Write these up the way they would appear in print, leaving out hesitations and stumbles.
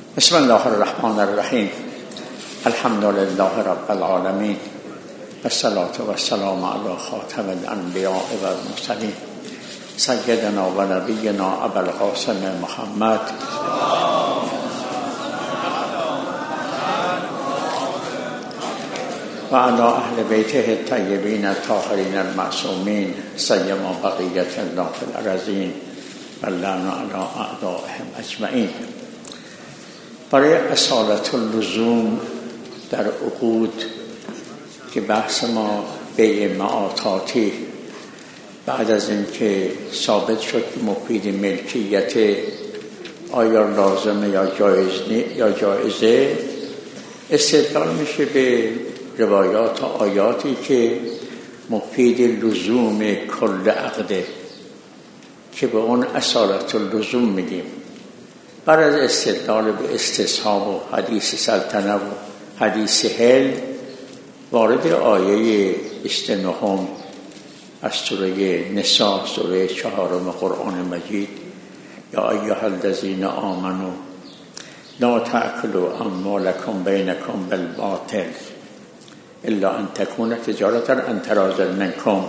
بسم الله الرحمن الرحیم. الحمد لله رب العالمین والصلاة والسلام علی خاتم الانبیاء و المرسلین سیدنا و نبینا ابوالقاسم محمد و علی اهل بیته الطیبین الطاهرین المعصومین سیما بقیة الله فی الارضین و اللعن علی اعدائهم اجمعین. برای اصالت اللزوم در عقود که بحث ما بیع معاطاتی بعد از اینکه ثابت شد که مفید ملکیت آیا لازمه یا جایزه، استدلال میشه به روایات و آیاتی که مفید لزوم کل عقده که به اون اصالت اللزوم میگیم. بعد از استدلال به استصحاب و حدیث سلطنه و حدیث حل، وارد آیه 29 از سوره نساء، سوره 4 قرآن مجید، یا ایها الذین آمنوا لا تأکلوا اموالکم بینکم بالباطل الا ان تکون تجارة عن تراض منکم.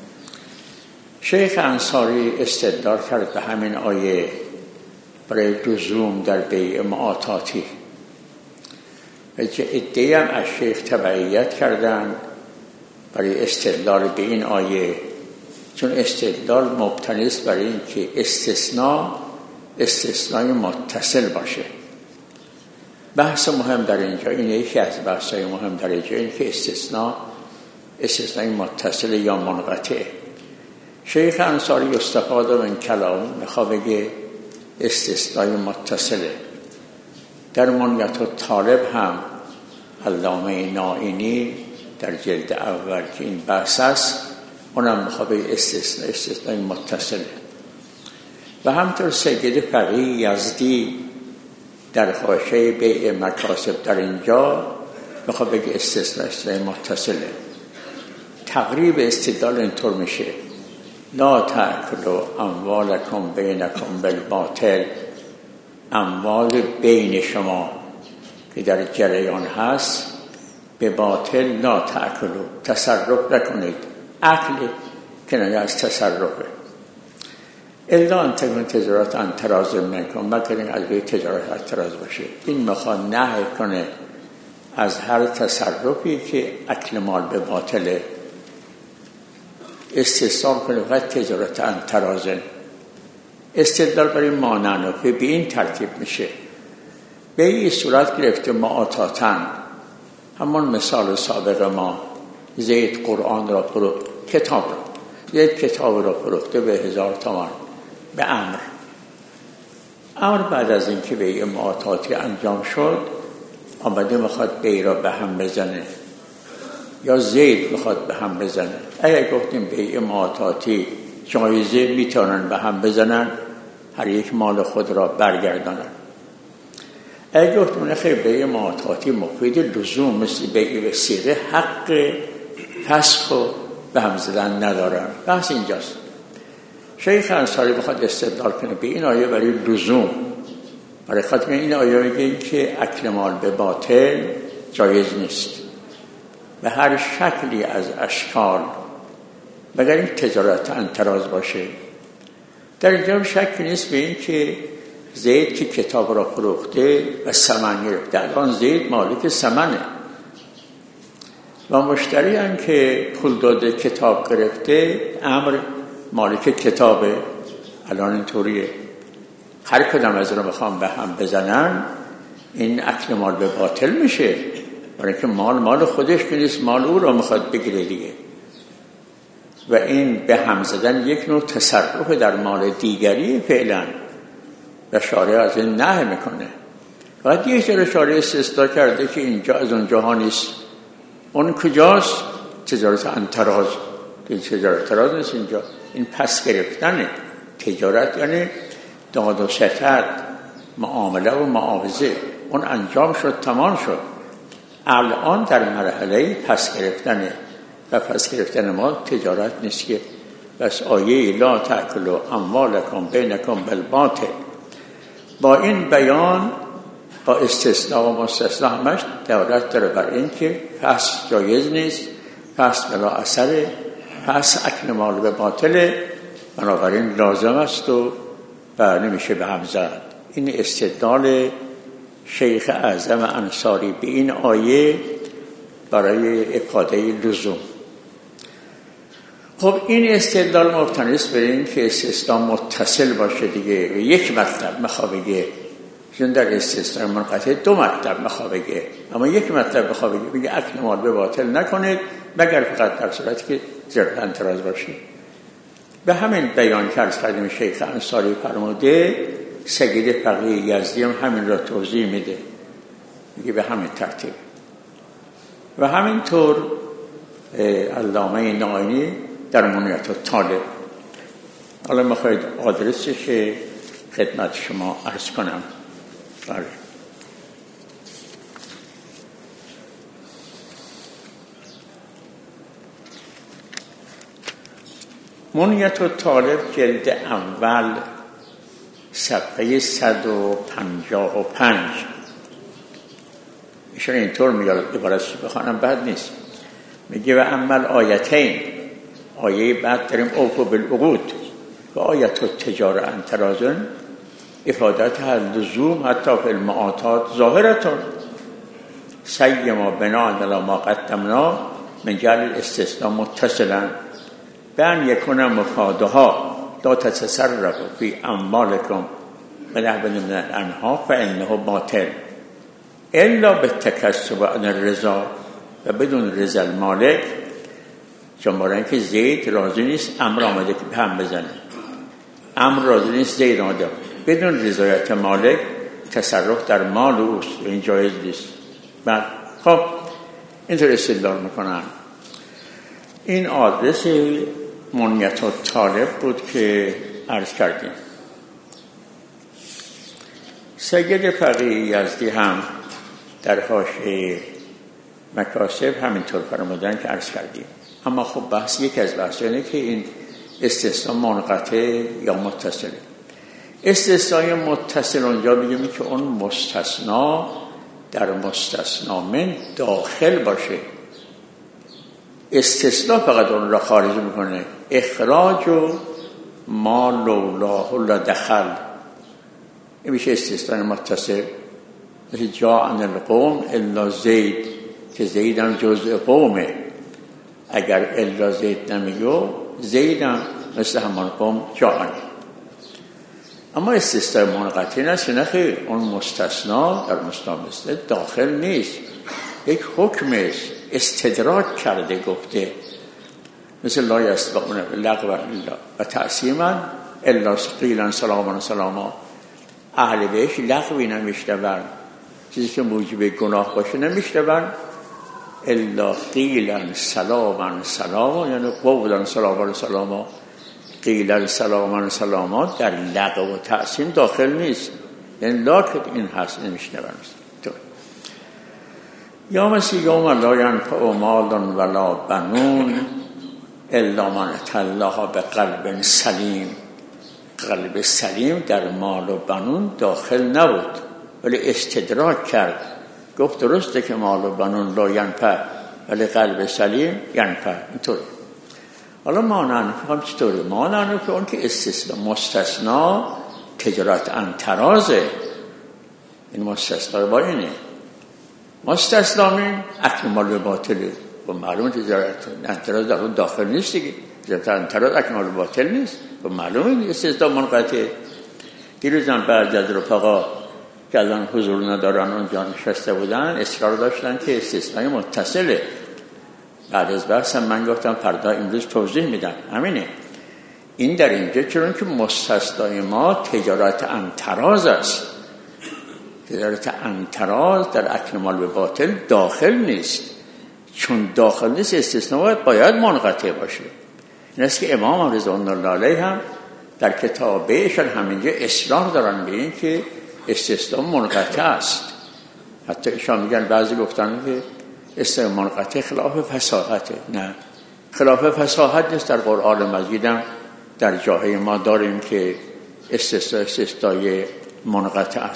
شیخ انصاری استدلال کرد به همین آیه برای لزوم در بیع معاطاتی و که عده‌ای هم از شیخ تبعیت کردن برای استدلال به این آیه، چون استدلال مبتنی است برای این که استثنای متصل باشه. بحث مهم در اینجا اینه، یکی از بحث‌های مهم در اینجا اینه که استثنای متصل یا منقطع. شیخ انصاری استفاده من کلام میخواد بگه استثنای متصله. در منیت الطالب هم علامه نائینی در جلد اول که این بحث است، اونم میخواد بگه استثنای متصله. و همطور سید فقیه یزدی در حاشیه بیع مکاسب در اینجا میخواد بگه استثنای متصله. تقریب استدلال اینطور میشه: لا تأکلوا اموالکم بینکم بالباطل، اموال بین شما که در جریان هست به باطل لا تأکلوا، تصرف نکنید. اکل کنایه از تصرفه. الا ان تکون تجارت عن تراض منکم، مگر این از روی تجارت از تراض باشه. این میخواد نهی کنه از هر تصرفی که اکل مال به باطله، استثناء کنه فقط تجارت عن تراض. استدلال برای مانعنفه به این ترتیب میشه: به این صورت گرفته معاطاتن، همون مثال سابق ما، زید قرآن را فروخت، زید کتاب را فروخته به 1000 تومان به امر بعد از اینکه بیع معاطاتی انجام شد آمده میخواد بیع را به هم بزنه یا زید میخواد به هم بزنه. اگر گفتیم بیع معاطاتی جایزه، میتونن به هم بزنن، هر یک مال خود را برگردانن. اگر گفتیم نخیر بیع معاطاتی مفید لزوم مثل بیع وثیقه، حق فسخ و به هم زدن ندارن. بحث اینجاست. شیخ انصاری بخواد استدلال کنه به این آیه برای لزوم، برای خاطر این آیه میگه که اکل مال به باطل جایز نیست به هر شکلی از اشکال، مگر این تجارت عن تراض باشه. در اینجا شک نیست به این که زید که کتاب را فروخته و ثمن گرفته، الان زید مالک ثمنه و مشتری هم که پول داده کتاب گرفته، امر مالک کتابه. الان اینطوریه، هر کدام از رو بخوام به هم بزنن این اکل مال به باطل میشه، برای که مال خودش که نیست، مال او رو میخواد بگیره دیگه. و این به هم زدن یک نوع تصرف در مال دیگری فعلا و شارع از این نهی میکنه. فقط یک جور شارع استثنا کرده که اینجا از اونجاها نیست. اون کجاست؟ تجارت عن تراض. تجارت تراض نیست اینجا، این پس گرفتنه. تجارت یعنی داد و ستد، معامله و معاوضه، اون انجام شد، تمام شد. الان در مرحله پس گرفتنه و پس گرفتن ما تجارت نیست که. بس آیه لا تأکلوا اموالکم بینکم بالباطل با این بیان با استثناء و مستثنا همش دلالت داره بر این که فصل جایز نیست، فصل بلا اثره، فصل اکل مال به باطله، بنابراین لازم است و نمیشه به هم زد. این استدلال شیخ اعظم انصاری به این آیه برای افاده لزوم. خب این استدلال مبتنی است بر این که استثناء متصل باشه دیگه، یک مطلب میخواد بگه، چون در استثناء منقطع دو مطلب میخواد بگه، اما یک مطلب میخواد بگه اکل مال به باطل نکنید مگر فقط در صورتی که ضرورت انتراض باشه. به همین بیان که عرض کردیم شیخ انصاری فرموده، سید فقیه یزدی هم همین را توضیح میده، میگه به همین ترتیب. و همینطور علامه نائینی در منیت الطالب. حالا میخواید آدرسش خدمت شما عرض کنم. بله. منیت الطالب جلد اول صفحه 155. ایشون اینطور میگه، عبارتش بخوانم بد نیست. میگه و عمل آیتین، آیه بعد داریم اوفو بالعقود و آیت التجاره عن تراض افادت اللزوم حتی فی المعاطات ظاهرتون سیما بنا علی ما قدمنا من جعل الاستثناء متصلا بان یکون مفادها لا تتصرف فی اموالکم بنحو من الانها فانه باطل الا بالتکسب عن الرضا و بدون رضا المالک. چون برای اینکه زید راضی نیست امر آمده که هم بزنه، امر راضی نیست زید آمده، بدون رضایت مالک تصرف در مال اوست و این جایز نیست. بعد خب اینطور استدلال میکنن. این آدرس منیت الطالب بود که عرض کردیم. سید فقیه یزدی هم در حاشیه مکاسب همینطور فرمودن که عرض کردیم. اما خب بحث یکی از بحث اینه که این استثناء منقطع یا متصله. استثناء متصل اونجا بگیم که اون مستثنا در مستثنا من داخل باشه. استثناء فقط اون را خارج میکنه. اخراج و ما لولاه لا دخل، این میشه استثناء متصل. مثل جا عن القوم الا زید، که زید هم جزء قومه، اگر الا زید نمیگو زید هم مثل همان قوم جا عنه. اما استثناء منقطع نیست، نه خیر، اون مستثنا در مستثنا داخل نیست، یک حکم است، استدراک کرده گفته، مثل لا یسبقون باللغو و تعصیما الا قیلا سلاما سلاما. اهل بهش لغوی نمیشنون، چیزی که موجب گناه باشه نمیشنون، الا قیلا سلاما سلاما، یعنی قولا سلاما سلاما. قیلا سلاما سلاما در لغو و تعصیم داخل نیست، یعنی لاکت این هست نمیشنون. یا مثل یوم لا ینفع مال ولا بنون الا من اتى الله بقلب سلیم. قلب سلیم در مال و بنون داخل نبود، ولی استدراک کرد، گفت درسته که مال و بنون لا ینفع ولی قلب سلیم ینفع. اینطوری. حالا مانع نفهم چطوری؟ مانع نفهم اون که مستثنا تجارت عن ترازه. این مستثنا با اینه، مستثنا من اکل مال به باطله و معلومه تجارت انتراض در اون داخل نیست دیگه. تجارت انتراض اکل مال به باطل نیست و معلومه استثناء منقطع. دیروزم بعضی از رفقا که الان حضور ندارن اونجا نشسته بودن اصرار داشتن که استثناء متصله. بعد از بحثم من گفتم فردا امروز توضیح میدم. همینه، این در اینجا چون که مستثنای ما تجارت انتراض است. تجارت انتراض در اکل مال به باطل داخل نیست. چون داخل نیست استثناء باید منقطع باشه. این است که امام رضوان الله علیه هم در کتابشان همینجا اصرار دارن به این که استثناء منقطع است. حتی ایشان میگن، بعضی گفتن که استثناء منقطع خلاف فصاحته. نه، خلاف فصاحت نیست. در قرآن مجید هم در جاهای ما داریم که استثناء منقطع است.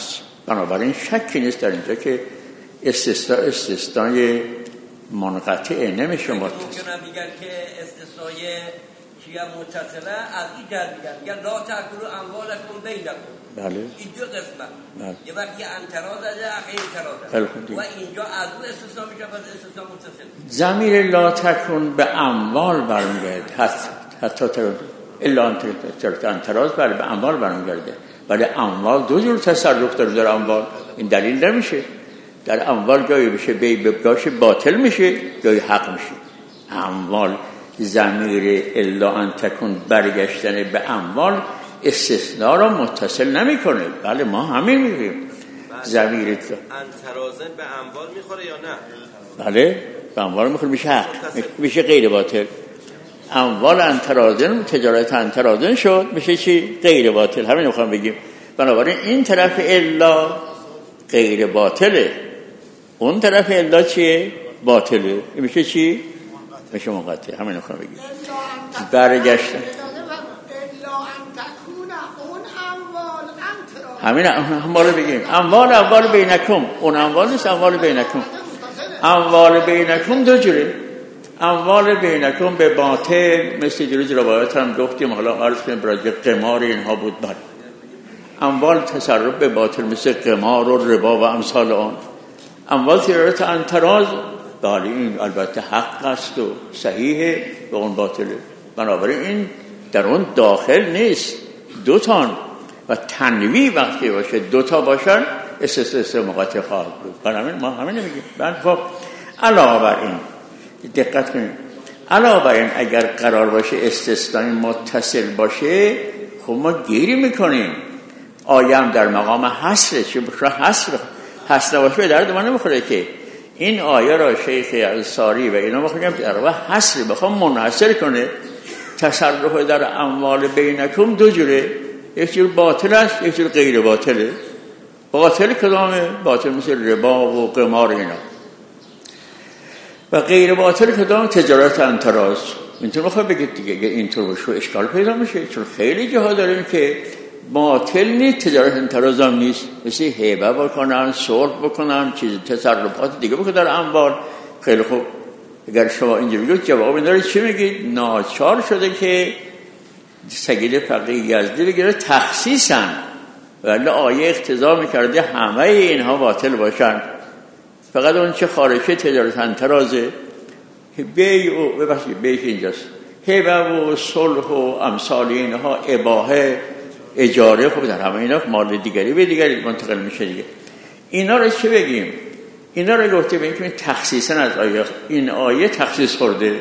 بنابراین شکی نیست در اینجا که استثنای منقطع نمیشه متصل. ممکنه میگن که استثنای چیه متصله از این جهت میگن لا تأکلوا اموالکم بینکم. بله. این دو قسمت. بله. یه وقتی انتراض از غیر انتراض. و اینجا از اون استثنا میشه پس استثنا متصل. ضمیر لا تکن به اموال برمیگرده. حتی الا انتراض برای به اموال برمیگرده. ولی اموال دو جور تصرف داره در اموال. این دلیل نمیشه. در اموال جایی بشه بگاش باطل میشه جایی حق میشه. اموال ضمیر الا ان تکون برگشتن به اموال استثناء را متصل نمیکنه. بله ما همین میگیم ضمیر انترازن به اموال میخوره یا نه؟ بله به اموال میخوره میشه حق میشه غیر باطل. اموال انترازن تجارت انترازن شد میشه چی؟ غیر باطل. همین میخوام بگیم. بنابراین این طرف الا غیر باطله اون طرف الا چیه؟ باطله. این میشه چی؟ میشه منقطع. همین میخوام بگیم برگشتن همین اموال بگیم اموال بینکم. اون اموال نیست اموال بینکم. اموال بینکم دو جوره. اموال بینکم به باطل مثل دیروز روایات هم گفتیم حالا عرض کنیم برای قمار اینها بود. بله اموال تصرف به باطل مثل قمار و ربا و امثال آن. اموال تجارت انتراض بله این البته حق است و صحیحه و اون باطله. بنابراین این در اون داخل نیست. دو تا و تنویع وقتی باشه دو تا باشن استثناء مقاطع خواهد بود. بنابراین ما همین نمیگیم. بعد خب علاوه بر این دقت کنید علاوه بر این اگر قرار باشه استثناء متصل باشه خب ما گیری میکنیم. آیه هم در مقام حصره چه بشه حصر باشه درد ما نمیخوره که این آیه را شیخ انصاری و اینا میخوام در واقع حصر بخوام منحصر کنه. تصرف در اموال بینکم دو جوره. یک جور باطل است یک جور غیر باطله. باطل کدامه؟ باطل مثل ربا و قمار اینا. و غیر باطل کدام؟ تجارت انتراض. اینطور میخوام بگید دیگه اگه اینطور باشه اشکال پیدا میشه. چون خیلی جاها داریم که باطل نیست تجارت انتراض هم نیست. مثل هبه بکنن صلح بکنن چیز تصرفات دیگه بکنن در اموال. خیلی خوب اگر شما اینجا بگید جواب این داره چی میگید؟ ناچار شده که سید فقیه یزدی بگیره تخصیصن ولی آیه اقتضا میکرده همه اینها باطل باشن. فقط اون چه خارجه تجارت انترازه بیع و ببخشید بیع اینجاست هبه و صلح و امثال اینها اباحه اجاره خب در همه اینا مال دیگری به دیگری منتقل میشه دیگه. اینا رو چه بگیم؟ اینا رو گفته بگیم که تخصیصا از آیه این آیه تخصیص خورده.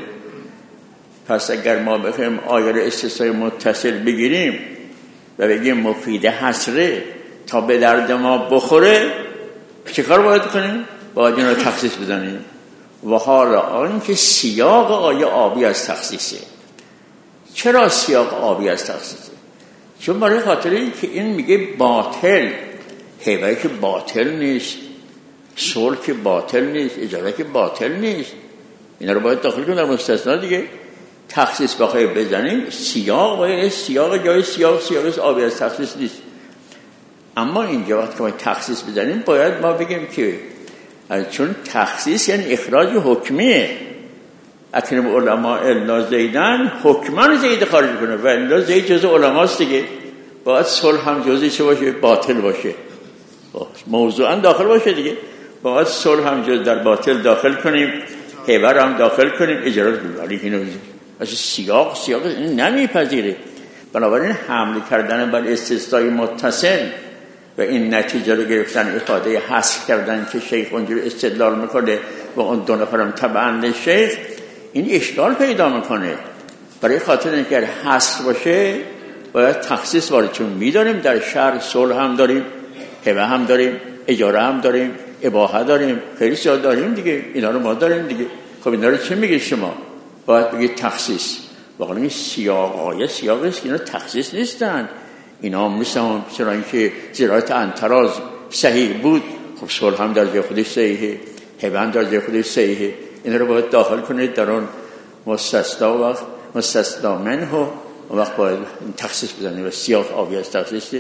پس اگر ما بخوایم آیه رو استثنای متصل بگیریم و بگیم مفید حصره تا به درد ما بخوره چه کار باید کنیم؟ باید این رو تخصیص بزنیم. و حالا آن که سیاق آیه آبی از تخصیصه. چرا سیاق آبی از تخصیصه؟ چون برای خاطر این که این میگه باطل هبه که باطل نیست صلح که باطل نیست اجاره که باطل نیست. اینا رو باید داخل کنیم در مستثنا دیگه. تخصیص بخواه بزنیم سیاق باید سیاق جای سیاق آبی از تخصیص نیست. اما اینجا وقتی که ما تخصیص بزنیم باید ما بگیم که چون تخصیص یعنی اخراج حکمیه. اکرم علماء الا زیدن حکمان زید خارج کنه و الا زید جزء علماست دیگه. باید صلح هم جزئی چه باشه؟ باطل باشه. موضوعا داخل باشه دیگه. باید صلح هم جزء در باطل داخل کنیم هبه هم داخل کنیم اجاره ولی اینو سیاق این نمیپذیره. بنابراین حمل کردن بر استثنای متصل و این نتیجه رو گرفتن افاده حصر کردن که شیخ اونجوری استدلال میکنه و اون دو نفرم تبعاً شیخ این اشکال پیدا میکنه. برای خاطر اینکه حصر باشه باید تخصیص وارد. چون میداریم در شرع صلح هم داریم هبه هم داریم اجاره هم داریم اباحه داریم خیلی زیاد داریم دیگه. اینا رو ما داریم دیگه. خب اینا رو چه میگید شما؟ باید بگید تخصیص. واقعا این سیاق آیه سیاقی است که اینا تخصیص نیستن. اینا مثلا چرا اینکه زراعت انتراض صحیح بود خب صلح هم در جای خودش صحیحه هبه هم در جای خودش صحیحه. اینا رو باید داخل کنید در اون مستثنا و مستثنا منه و وقت باید تخصیص بزنید و سیاق آبی از تخصیص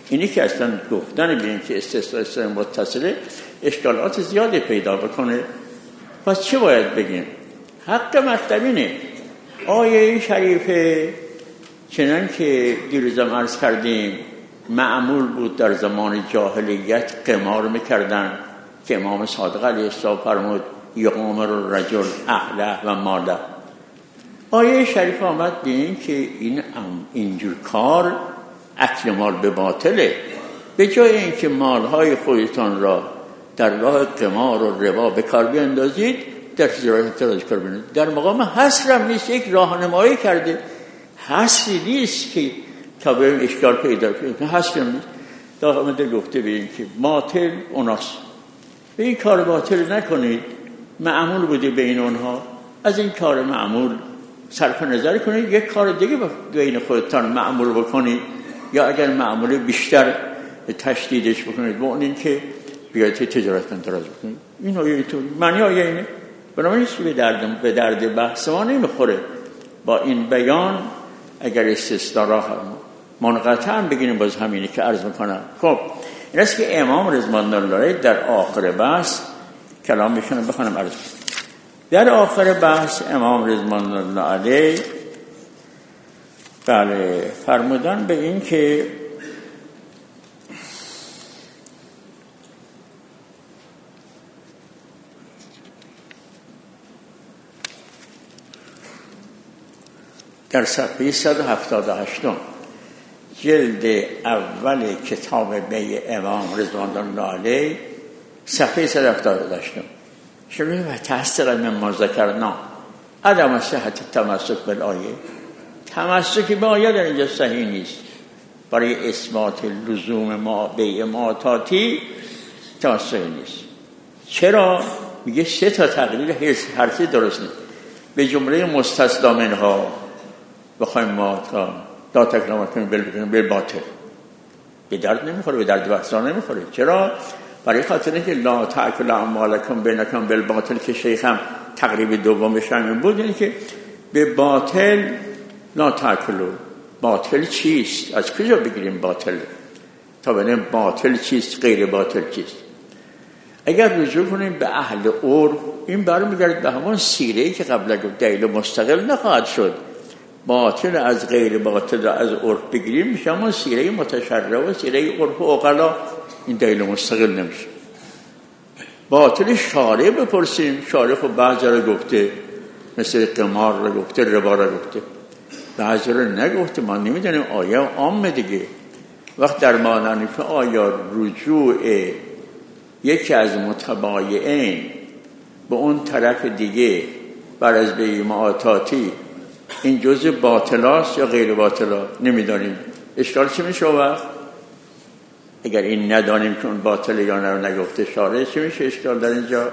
اینی که اصلا گفتن به این که استثناء متصله اشکالات زیادی پیدا بکنه. پس چه باید بگیم؟ حق مطلب اینه آیه شریفه چنان که دیروزم عرض کردیم معمول بود در زمان جاهلیت قمار میکردن که امام صادق علیه السلام فرمود یقامر الرجل اهله و ماله. آیه شریف آمد ببین که اینجور کار اکل مال به باطله. به جای اینکه مالهای خودتان را در راه قمار و ربا به کار بیاندازید در تجارت کار بیاندازید. در مقام حصر هم نیست، یک راهنمایی کرده. حصری نیست که تا به اشکال پیدا کنید، حصری هم نیست. دا آمده گفته به این که باطل اوناست، به این کار باطل نکنید. معمول بوده بین اونها، از این کار معمول صرف نظر کنید، یک کار دیگه بین خودتان معمول بکنید، یا اگر معمول بیشتر تشدیدش بکنید با اون این که بیاید تجارت دراز بکنید. این آیه تو معنی آیه اینه. بنابراین به درد بحث ما نمیخوره با این بیان. اگر استثناء را منقطعا بگیریم باز همینی که عرض میکنم. خب این است که امام رضوان الله علیه در آخر بحث کلامشون بخونم عرض. در آخر بحث امام رضوان الله علیه بله فرمودن به این که در صفحه 178 جلد اول کتاب بیع امام رضوان الله علیه صفحه 178 شروع و تحصیل من ما ذکرنا عدم صحت تمسک بالآیه. تمسک به آیه در اینجا صحیح نیست. برای اثبات لزوم ما بیع معتاتی تمسک نیست. چرا؟ میگه 3 تا تقلیل هر سه درست نیست. به جمله مستثنا منها بخوایم ما لا تکلم کنیم بالباطل به درد نمیخوره، به درد بحثا نمیخوره. چرا؟ برای خاطر اینکه لا تأکل اموالکم بینکم بالباطل که شیخ هم تقریب دومش همین بود، یعنی که به باطل لا تأکلوا. باطل چیست؟ از کجا بگیریم باطل؟ تا ببینیم باطل چیست، غیر باطل چیست. اگر رجوع کنیم به اهل عرف این برمیگرده به همون سیره‌ای که قبلا گفت دلیل مستقل نخواهد شد. باطل از غیر باطل از عرف بگیریم میشه همون سیره متشرع و سیره عرف و عقلا، این دلیل مستقل نمیشه. باطل شارع بپرسیم، شارع خب بعضی را گفته، مثل قمار را گفته، ربا را گفته، بعضی را نگفته. ما نمیدونیم آیه عام دیگه. وقت در مانعنیف آیا رجوع یکی از متبایعین به اون طرف دیگه بر از بیع معاطاتی این جزء باطلاست یا غیر باطلا نمیدانیم. اشکال چی میشه وقت؟ اگر این ندانیم که اون باطله یا نه نگفته شارع، چی میشه اشکال در اینجا؟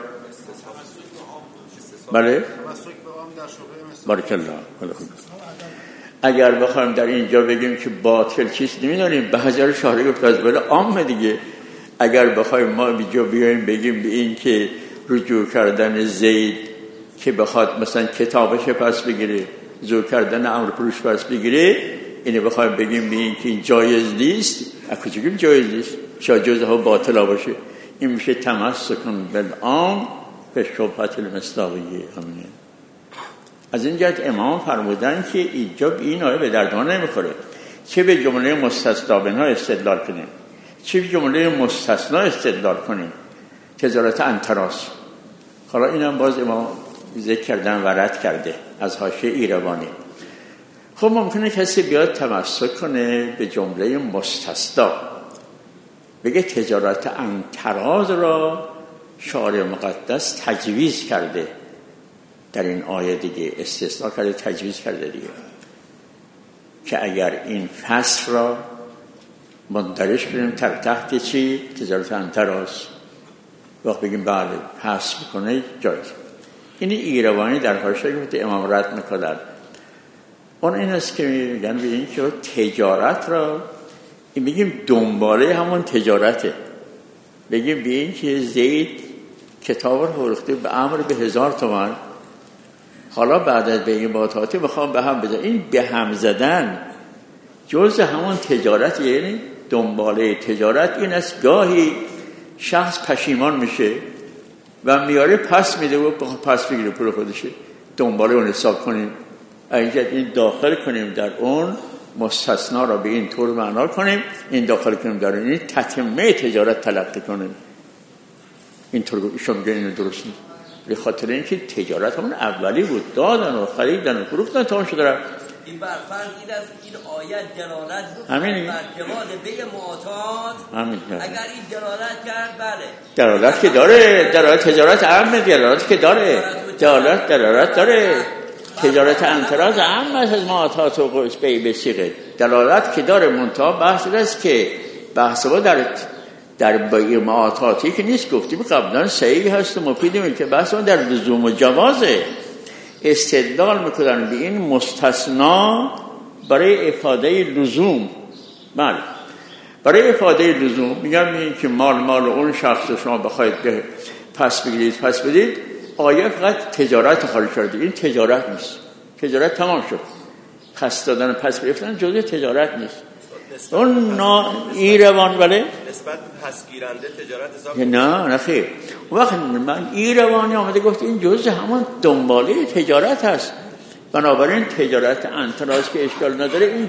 بله؟ بارک الله. اگر بخوایم در اینجا بگیم که باطل چیست نمیدانیم، به هزار شارع گفت از بله عام دیگه. اگر بخوایم ما اینجا بیایم بگیم به این که رجوع کردن زید که بخواد مثلا کتابش پس بگیره، رجوع کردن امر فروش پس بگیره، اینو بخوایم بگیم به این که این جایز نیست، از کجا بگیم جایز نیست؟ شاید جزء باطلا باشه. این میشه تمسک بالعام به شبهت المصداقیه. همینه. از این جهت امام فرمودن که اینجا این آیه به درد ما نمیخوره. چه به جمله مستثنا منها استدلال کنیم، چه به جمله مستثنا استدلال کنیم. تجارت انتراس. حالا اینم باز امام ذکر کردن و رد کرده از حاشیه ایروانی. خب ممکنه کسی بیاد تمسک کنه به جمله مستثنا، بگه تجارت انتراز را شارع مقدس تجویز کرده، در این آیه دیگه استثناء کرده، تجویز کرده دیگه، که اگر این فصل را مندرج کنیم تحت چی؟ تجارت انتراز، وقت بگیم بله حذف کنه جایز. این ایروانی در حاشیه گفته امام رد میکنن. اون این است که میگن به این که تجارت را این بگیم دنباله همون تجارته. بگیم به این که زید کتاب رو فروخته به امر به 1000 تومان، حالا بعد از بیع معاطاتی میخوام به هم بزنم. این به هم زدن جز همون تجارت، یعنی دنباله تجارت این است گاهی شخص پشیمان میشه و میاره پس میده و پس بگیره پول خودشه. دنباله اون حساب کنیم، اینجا این داخل کنیم در اون، مستثنا را به این طور معنا کنیم، این داخل کنیم در این تتمه تجارت تلقی کنیم. این طور ایشون میگن اینو درست نیست، به خاطر اینکه تجارت همون اولی بود، دادن و خریدن و فروختن تمام شده رفت. این برفرض این است این آیت دلالت همین بر جواز بیع معتاد. همین اگر این دلالت کرد بله دلالت که داره، دلالت تجارت عامه، دلالت که داره، دلالت داره. تجارت انتراز عام از معتاد و بیع بسیقه دلالت که داره. منتها بحث است که بحث با در بیع معتادی که نیست، گفتیم قبلا صحیح هست و مفیدیم که بحث در لزوم و جوازه. استدلال میکنن به این مستثنا برای افاده لزوم. بله برای افاده لزوم میگم این که مال اون شخص شما بخواید پس بگیرید پس بدید، آیه فقط تجارت خالی کرده. این تجارت نیست، تجارت تمام شد. پس دادن پس گرفتن جزء تجارت نیست. اون ایروان بله نسبت پس گیرنده تجارت حساب نه خیر. وقت من ایروانی آمده گفت این جزء همون دنباله تجارت هست، بنابراین تجارت انتراز که اشکال نداره، این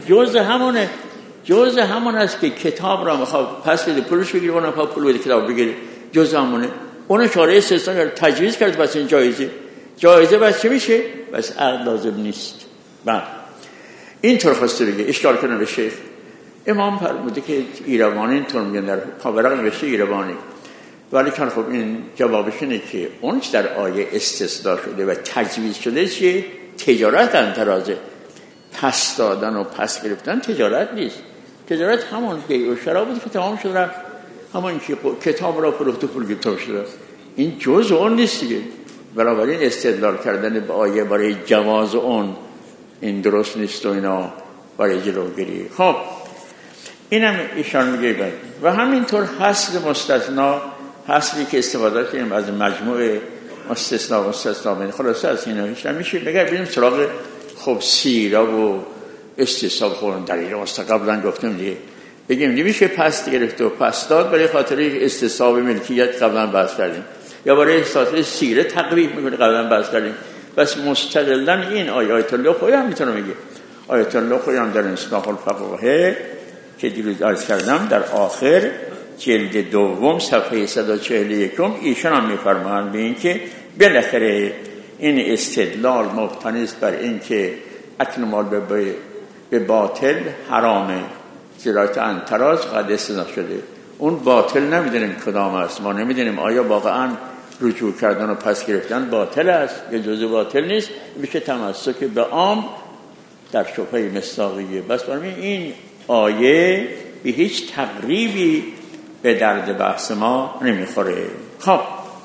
جزء همون است که کتاب را میخواد پس بده پولش بگیره، اون میخواد پول بده کتاب بگیره، جزء همونه. اون چاره استثنا کرد، تجویز کرد، بس این جایزه بس چه میشه؟ بس عقد لازم نیست. بله این طور خواسته بگه، اشکال کنه به شیخ. امام فرموده که ایروانی اینطور میگن، در پاورق نوشته ایروانی، ولی که خب این جوابش اینه که اون چه در آیه استثنا شده و تجویز شده چیه؟ تجارت انترازه. پس دادن و پس گرفتن تجارت نیست. تجارت همون بیع و شرا بود که تمام شد رفت، همون که کتاب را فروخت و پول گرفته شده. این جزء اون نیست دیگه. بنابراین استدلال کردن به آیه برای جواز اون این درست نیست و اینا برای جلوگیری. خب اینم ایشان میگه بعد. و همینطور حصر مستثنا، حصری که استفاده کنیم از مجموعه مستثنا من خلاصه از اینا میشه. بگه بریم سراغ خب سیره و استصحاب خورن در این قبلا گفتم دیگه. بگیم نمیشه پس گرفت و پس داد برای خاطر استصحاب ملکیت قبلا بحث کردیم، یا برای خاطر سیره تقریب میکنه قبلا بحث کردیم. بس مستقلا این آیات الله خویی هم میتونه میگه. آیات الله خویی هم در اصلاح الفقه که دیروز عرض کردم در آخر جلد دوم صفحه 141 ایشان هم میفرمایند به این که بالاخره این استدلال مبتنی است بر این که اکل مال به باطل حرامه، زراعت انتراز قد استثنا شده. اون باطل نمیدونیم کدام است، ما نمیدونیم آیا واقعا رجوع کردن و پس گرفتن باطل است یا جزء باطل نیست. میشه تمسک به عام در شبهه مصداقیه. بس برای این آیه به هیچ تقریبی به درد بحث ما نمیخوره. خب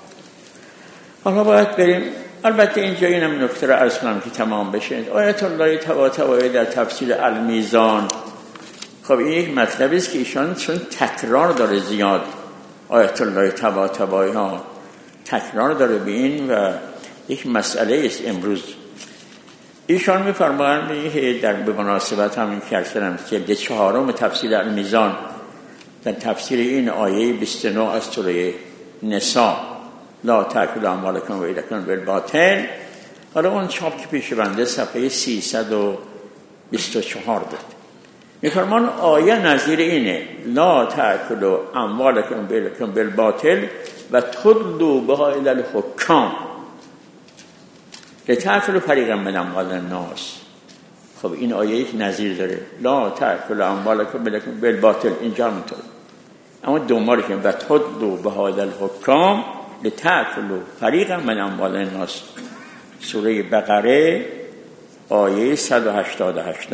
حالا باید بریم. البته اینجا اینم نکته را عرض کنم که تمام بشه. آیت الله تبارک در تفسیر المیزان، خب این یک مطلبی است که ایشان چون تکرار داره زیاد، آیت الله تبارک ها تکرار داره به این و یک مسئله است. امروز ایشان می‌فرمایند در به مناسبت همین که کردم جلد 4 تفسیر المیزان در تفسیر این آیه 29 از سوره نساء لا تأکلوا اموالکم بینکم بالباطل، حالا اون چاپ که پیش بنده صفحه 324 بود. می‌فرمان آیه نظیر اینه لا تأکلوا اموالکم بینکم بالباطل و تدلوا بها الی الحکام لتأکلوا فریقا من اموال الناس. خب این آیه یک نظیر داره، لا تأکلوا اموالکم بالباطل، اینجا همینطور. اما دوماره که و تدلوا بها الی الحکام لتأکلوا فریقا من اموال الناس، سوره بقره آیه 188.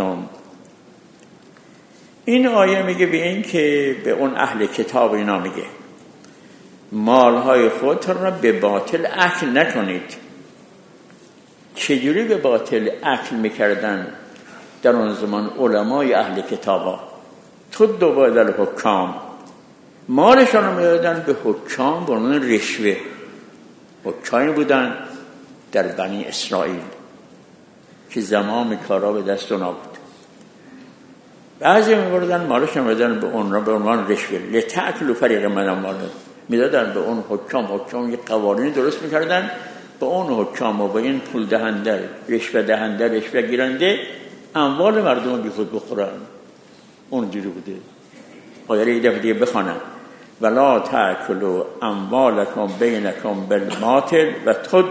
این آیه میگه به این که به اون اهل کتاب اینا میگه مالهای خودتون را به باطل اکل نکنید. چجوری به باطل اکل میکردن در اون زمان علمای اهل کتابا؟ تدلوا بها الی الحکام، مالشان رو میدادن به حکام به عنوان رشوه. حکامی بودن در بنی اسرائیل که زمام کارا به دست اونا بود. بعضی می‌بردن مالش می‌دادن به اون به عنوان رشوه، لتأکلوا فریقا من اموال، میدادن به اون حکام یه قوانین درست می‌کردن به اون حکام و به این پول دهنده، رشوه دهنده، رشوه گیرنده اموال مردم رو بیخود بخورن. اونجوری بوده. آیه یه دفعه دیگه بخوانم: ولا تأکلوا اموالکم بینکم بالباطل و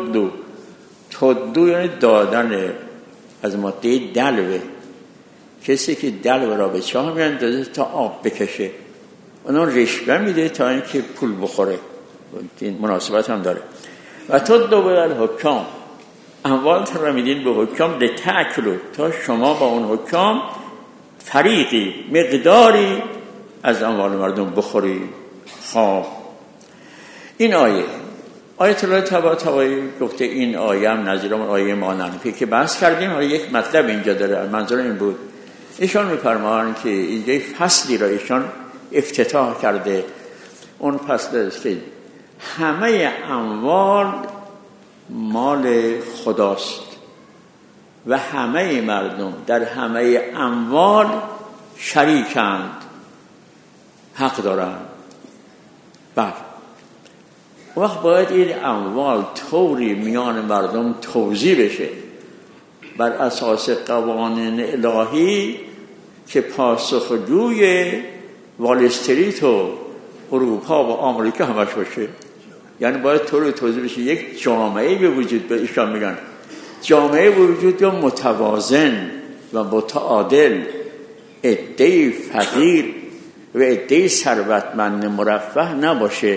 تدلوا یعنی دادن از ماده دلوه. کسی که دلو را به چاه میاندازه تا آب بکشه، اون رشوه میده تا اینکه پول بخوره. این مناسبت هم داره. و تدلوا بالحکام، اموال را میدین به حکام، لتأکلوا تا شما با اون حکام فریقی مقداری از اموال مردم بخورید. خب این آیه الله طباطبایی گفته این آیه هم نظیر اون آیه ماننفی که بحث کردیم. حالا یک مطلب اینجا داره، منظور این بود ایشان می‌فرمایند که اینجا فصلی را ایشان افتتاح کرده. اون فصل است که همه اموال مال خداست و همه مردم در همه اموال شریکند، حق دارند. بله، وقت باید این اموال طوری میان مردم توزیع بشه بر اساس قوانین الهی که پاسخگوی وال استریت و اروپا و آمریکا همش باشه. یعنی باید طوری توزیع بشه یک جامعه به وجود بیاد. ایشان میگن جامعه به وجود یا متوازن و متعادل، عده فقیر و عده ثروتمند مرفه نباشه.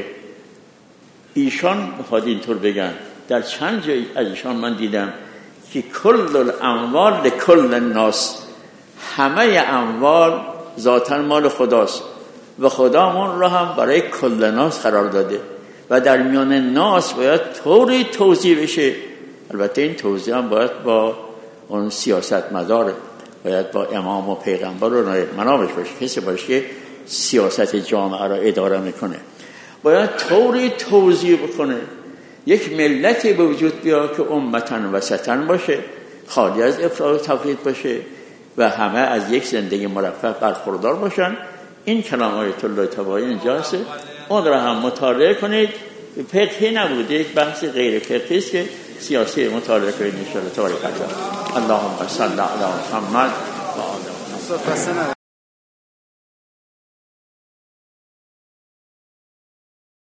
ایشان بخواد اینطور بگن. در چند جای از ایشان من دیدم که کل الاموال لکل الناس، همه اموال ذاتاً مال خداست و خدا اون را هم برای کل الناس قرار داده و در میان ناس باید طوری توزیع بشه. البته این توزیع هم باید با اون سیاست مداره، باید با امام و پیغمبر و منامش باشه، کسی باشه که سیاست جامعه را اداره میکنه. باید طوری توزیع بکنه یک ملتی به وجود بیاد که امتن وسطن باشه، خالی از افراط و تفریط باشه و همه از یک زندگی مرفه برخوردار باشن. این کلام آیت الله طباطبایی اینجاست. اون را هم مطالعه کنید. فقهی نبوده، یک بحث غیر فقهی است که سیاسی مطالعه کنید ان شاء الله. تبارک الله. اللهم صل علی محمد و آل محمد.